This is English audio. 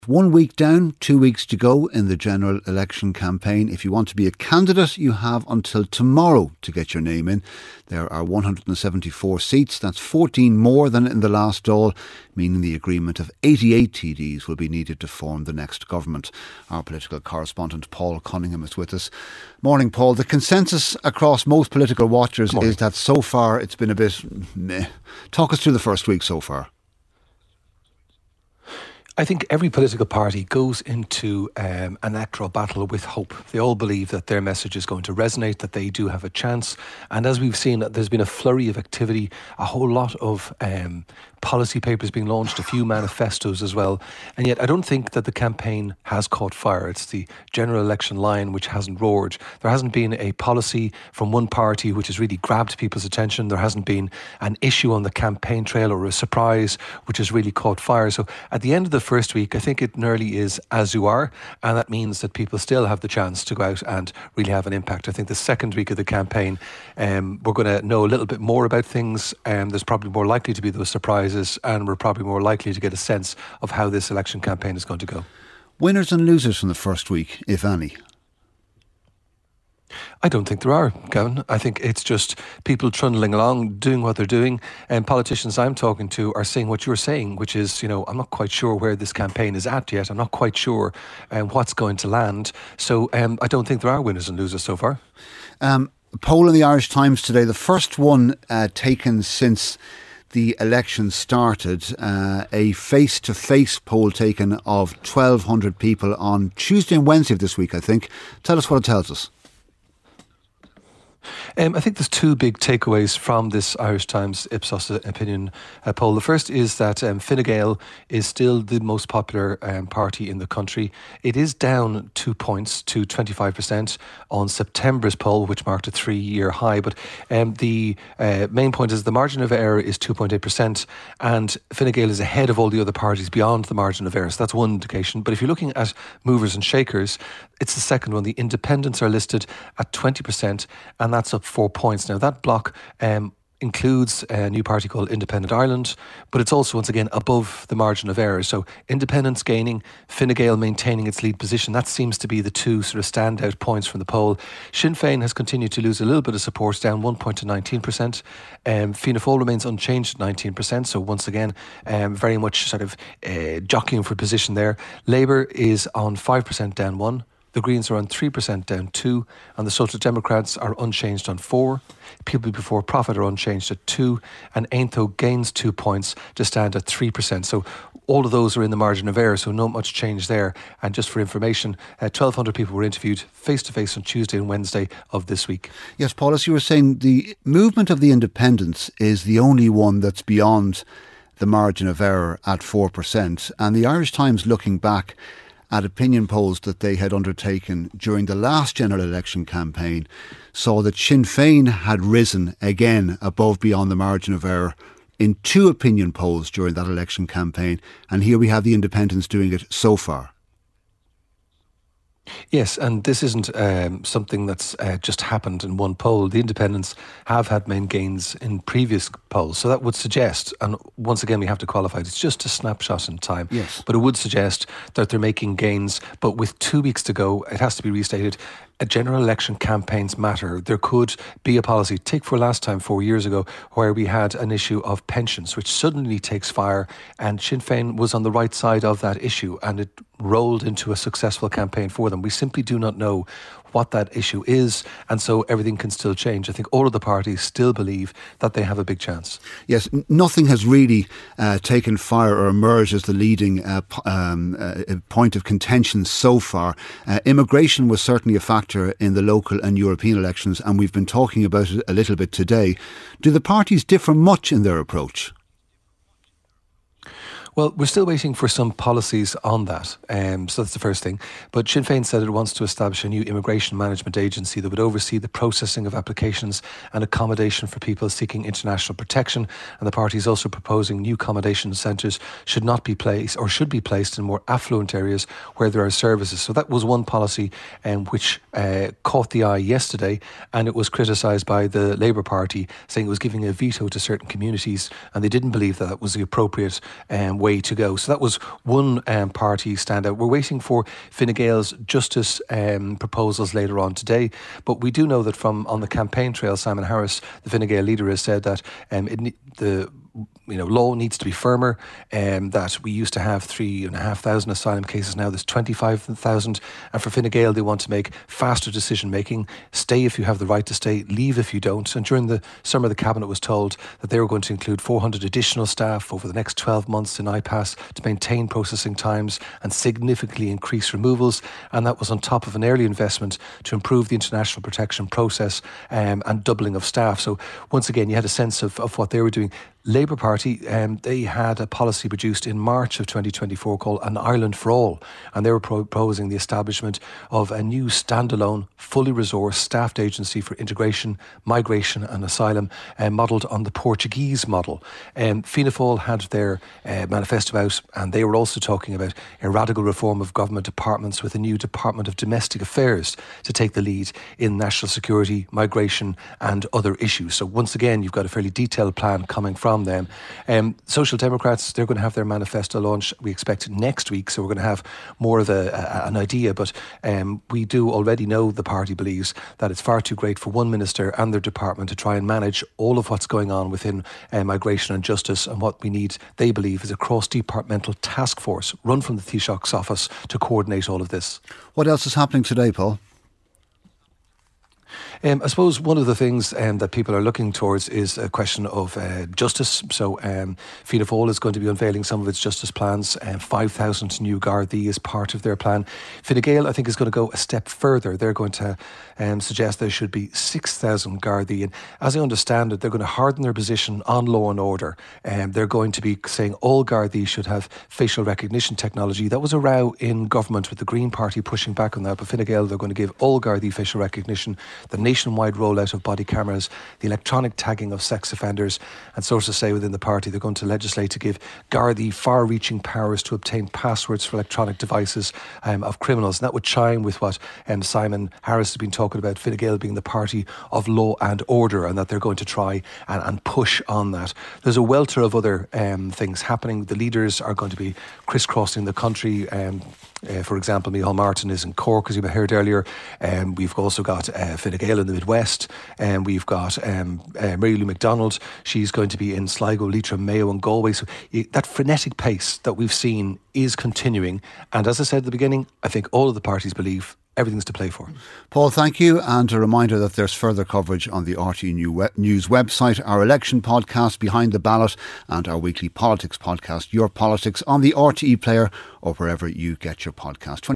1 week down, 2 weeks to go in the general election campaign. If you want to be a candidate, you have until tomorrow to get your name in. There are 174 seats. That's 14 more than in the last Dáil, meaning the agreement of 88 TDs will be needed to form the next government. Our political correspondent Paul Cunningham is with us. Morning, Paul. The consensus across most political watchers is that so far it's been a bit meh. Talk us through the first week so far. I think every political party goes into an electoral battle with hope. They all believe that their message is going to resonate, that they do have a chance. And as we've seen, there's been a flurry of activity, a whole lot of policy papers being launched, a few manifestos as well. And yet I don't think that the campaign has caught fire. It's the general election line which hasn't roared. There hasn't been a policy from one party which has really grabbed people's attention. There hasn't been an issue on the campaign trail or a surprise which has really caught fire. So at the end of the first week, I think it nearly is as you are, and that means that people still have the chance to go out and really have an impact. I think the second week of the campaign, we're going to know a little bit more about things. There's probably more likely to be those surprises, and we're probably more likely to get a sense of how this election campaign is going to go. Winners and losers from the first week, if any? I don't think there are, Gavin. I think it's just people trundling along, doing what they're doing. And politicians I'm talking to are saying what you're saying, which is, I'm not quite sure where this campaign is at yet. I'm not quite sure what's going to land. So I don't think there are winners and losers so far. Poll in the Irish Times today, the first one taken since the election started, a face-to-face poll taken of 1,200 people on Tuesday and Wednesday of this week, I think. Tell us what it tells us. I think there's two big takeaways from this Irish Times Ipsos opinion poll. The first is that Fine Gael is still the most popular party in the country. It is down 2 points to 25% on September's poll, which marked a 3-year high. But the main point is the margin of error is 2.8%, and Fine Gael is ahead of all the other parties beyond the margin of error. So that's one indication. But if you're looking at movers and shakers, it's the second one. The independents are listed at 20%, and that's up 4 points. Now, that block includes a new party called Independent Ireland, but it's also, once again, above the margin of error. So independents gaining, Fine Gael maintaining its lead position. That seems to be the two sort of standout points from the poll. Sinn Féin has continued to lose a little bit of support, down 1 point to 19%. Fianna Fáil remains unchanged at 19%. So once again, very much sort of jockeying for position there. Labour is on 5%, down 1. The Greens are on 3%, down 2, and the Social Democrats are unchanged on 4. People Before Profit are unchanged at 2, and Aontó gains 2 points to stand at 3%. So all of those are in the margin of error, so not much change there. And just for information, 1,200 people were interviewed face-to-face on Tuesday and Wednesday of this week. Yes, Paul, as you were saying, the movement of the independents is the only one that's beyond the margin of error at 4%. And the Irish Times, looking back at opinion polls that they had undertaken during the last general election campaign, saw that Sinn Féin had risen again above beyond the margin of error in 2 opinion polls during that election campaign. And here we have the independents doing it so far. Yes, and this isn't something that's just happened in one poll. The independents have had main gains in previous polls. So that would suggest, and once again we have to qualify it, it's just a snapshot in time. Yes. But it would suggest that they're making gains. But with 2 weeks to go, it has to be restated. General election campaigns matter. There could be a policy, take for last time 4 years ago, where we had an issue of pensions, which suddenly takes fire, and Sinn Féin was on the right side of that issue, and it rolled into a successful campaign for them. We simply do not know what that issue is, and so everything can still change. I think all of the parties still believe that they have a big chance. Yes, nothing has really taken fire or emerged as the leading point of contention so far. Immigration was certainly a factor in the local and European elections, and we've been talking about it a little bit today. Do the parties differ much in their approach? Well, we're still waiting for some policies on that. So that's the first thing. But Sinn Féin said it wants to establish a new immigration management agency that would oversee the processing of applications and accommodation for people seeking international protection. And the party is also proposing new accommodation centres should be placed in more affluent areas where there are services. So that was one policy which caught the eye yesterday, and it was criticised by the Labour Party, saying it was giving a veto to certain communities, and they didn't believe that was the appropriate way to go. So that was one party standout. We're waiting for Fine Gael's justice proposals later on today, but we do know that from on the campaign trail, Simon Harris, the Fine Gael leader, has said that the law needs to be firmer, that we used to have 3,500 asylum cases, now there's 25,000, and for Fine Gael they want to make faster decision making, stay if you have the right to stay, leave if you don't. And during the summer the Cabinet was told that they were going to include 400 additional staff over the next 12 months in IPAS to maintain processing times and significantly increase removals, and that was on top of an early investment to improve the international protection process and doubling of staff. So once again you had a sense of what they were doing. Labour Party, they had a policy produced in March of 2024 called An Ireland for All, and they were proposing the establishment of a new standalone, fully resourced staffed agency for integration, migration and asylum, modelled on the Portuguese model. Fianna Fáil had their manifesto out, and they were also talking about a radical reform of government departments with a new Department of Domestic Affairs to take the lead in national security, migration and other issues. So once again, you've got a fairly detailed plan coming from them. Social Democrats, they're going to have their manifesto launch, we expect next week, so we're going to have more of an idea, but we do already know the party believes that it's far too great for one minister and their department to try and manage all of what's going on within migration and justice, and what we need, they believe, is a cross-departmental task force run from the Taoiseach's office to coordinate all of this. What else is happening today, Paul? I suppose one of the things that people are looking towards is a question of justice. So Fianna Fáil is going to be unveiling some of its justice plans. 5,000 new Gardaí is part of their plan. Fine Gael, I think, is going to go a step further. They're going to suggest there should be 6,000 Gardaí. And as I understand it, they're going to harden their position on law and order. They're going to be saying all Gardaí should have facial recognition technology. That was a row in government with the Green Party pushing back on that. But Fine Gael, they're going to give all Gardaí facial recognition, the nationwide rollout of body cameras, the electronic tagging of sex offenders, and sources say within the party they're going to legislate to give Gardaí far-reaching powers to obtain passwords for electronic devices of criminals. And that would chime with what Simon Harris has been talking about, Fine Gael being the party of law and order, and that they're going to try and push on that. There's a welter of other things happening. The leaders are going to be crisscrossing the country. For example, Micheál Martin is in Cork, as you heard earlier. We've also got Fine Gael in the Midwest. We've got Mary Lou McDonald. She's going to be in Sligo, Leitrim, Mayo and Galway. So that frenetic pace that we've seen is continuing. And as I said at the beginning, I think all of the parties believe everything's to play for. Paul, thank you. And a reminder that there's further coverage on the RTE News website, our election podcast, Behind the Ballot, and our weekly politics podcast, Your Politics, on the RTE player or wherever you get your podcast.